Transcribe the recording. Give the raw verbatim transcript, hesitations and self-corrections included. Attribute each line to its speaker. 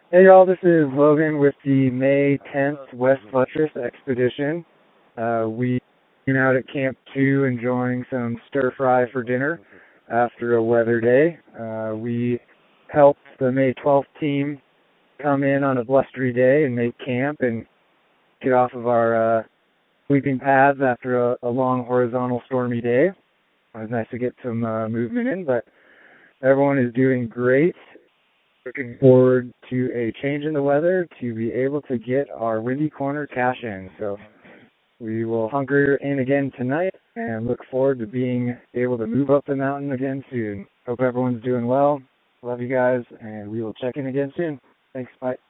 Speaker 1: Hey y'all, this is Logan with the May tenth West Buttress Expedition. Uh, we came out at Camp two enjoying some stir fry for dinner after a weather day. Uh, we helped the May twelfth team come in on a blustery day and make camp and get off of our uh, sleeping paths after a, a long horizontal stormy day. It was nice to get some uh, movement in, but everyone is doing great. Looking forward to a change in the weather to be able to get our Windy Corner cash in. So we will hunker in again tonight and look forward to being able to move up the mountain again soon. Hope everyone's doing well. Love you guys, and we will check in again soon. Thanks, bye.